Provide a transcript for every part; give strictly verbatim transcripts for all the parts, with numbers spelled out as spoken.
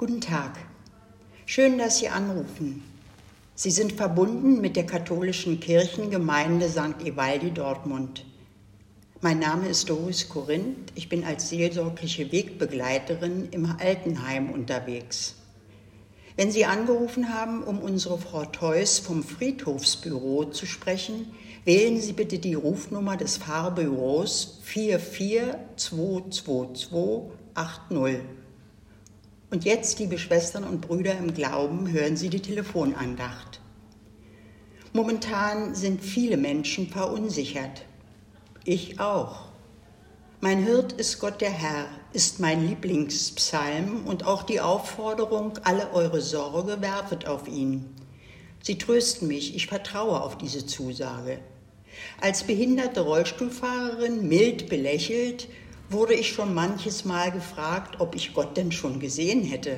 Guten Tag. Schön, dass Sie anrufen. Sie sind verbunden mit der katholischen Kirchengemeinde Sankt Evaldi Dortmund. Mein Name ist Doris Korinth. Ich bin als seelsorgliche Wegbegleiterin im Altenheim unterwegs. Wenn Sie angerufen haben, um unsere Frau Theus vom Friedhofsbüro zu sprechen, wählen Sie bitte die Rufnummer des Pfarrbüros vier vier zwei zwei zwei acht null. Und jetzt, liebe Schwestern und Brüder im Glauben, hören Sie die Telefonandacht. Momentan sind viele Menschen verunsichert. Ich auch. Mein Hirt ist Gott der Herr, ist mein Lieblingspsalm und auch die Aufforderung, alle eure Sorge werfet auf ihn. Sie trösten mich, ich vertraue auf diese Zusage. Als behinderte Rollstuhlfahrerin, mild belächelt, wurde ich schon manches Mal gefragt, ob ich Gott denn schon gesehen hätte.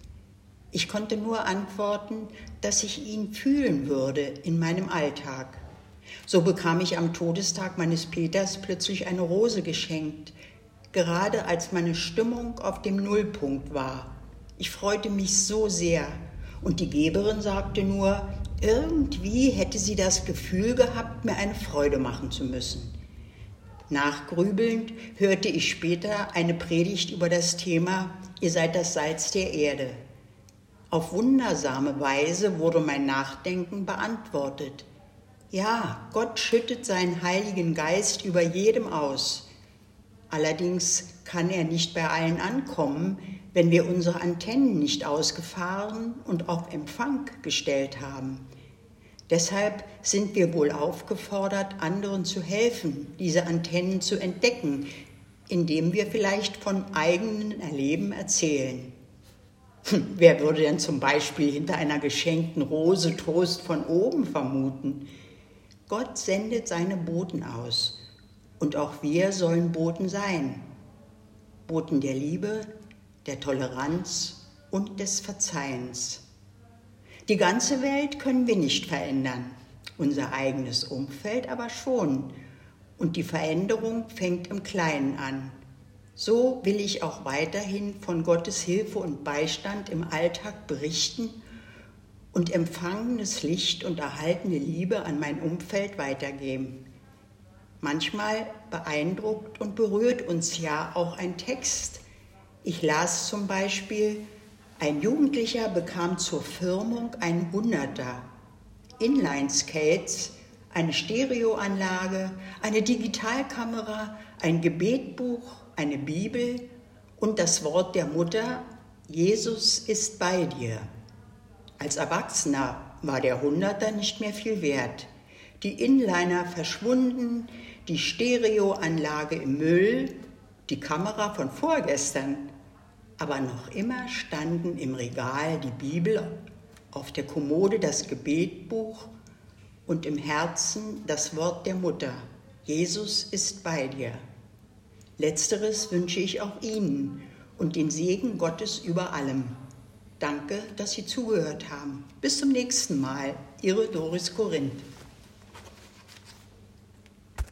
Ich konnte nur antworten, dass ich ihn fühlen würde in meinem Alltag. So bekam ich am Todestag meines Peters plötzlich eine Rose geschenkt, gerade als meine Stimmung auf dem Nullpunkt war. Ich freute mich so sehr und die Geberin sagte nur, irgendwie hätte sie das Gefühl gehabt, mir eine Freude machen zu müssen. Nachgrübelnd hörte ich später eine Predigt über das Thema Ihr seid das Salz der Erde. Auf wundersame Weise wurde mein Nachdenken beantwortet. Ja, Gott schüttet seinen Heiligen Geist über jedem aus. Allerdings kann er nicht bei allen ankommen, wenn wir unsere Antennen nicht ausgefahren und auf Empfang gestellt haben. Deshalb sind wir wohl aufgefordert, anderen zu helfen, diese Antennen zu entdecken, indem wir vielleicht von eigenen Erleben erzählen. Hm, wer würde denn zum Beispiel hinter einer geschenkten Rose Trost von oben vermuten? Gott sendet seine Boten aus und auch wir sollen Boten sein. Boten der Liebe, der Toleranz und des Verzeihens. Die ganze Welt können wir nicht verändern, unser eigenes Umfeld aber schon. Und die Veränderung fängt im Kleinen an. So will ich auch weiterhin von Gottes Hilfe und Beistand im Alltag berichten und empfangenes Licht und erhaltene Liebe an mein Umfeld weitergeben. Manchmal beeindruckt und berührt uns ja auch ein Text. Ich las zum Beispiel: Ein Jugendlicher bekam zur Firmung ein Hunderter, Inline-Skates, eine Stereoanlage, eine Digitalkamera, ein Gebetbuch, eine Bibel und das Wort der Mutter, Jesus ist bei dir. Als Erwachsener war der Hunderter nicht mehr viel wert. Die Inliner verschwunden, die Stereoanlage im Müll, die Kamera von vorgestern. Aber noch immer standen im Regal die Bibel, auf der Kommode das Gebetbuch und im Herzen das Wort der Mutter. Jesus ist bei dir. Letzteres wünsche ich auch Ihnen und den Segen Gottes über allem. Danke, dass Sie zugehört haben. Bis zum nächsten Mal. Ihre Doris Korinth.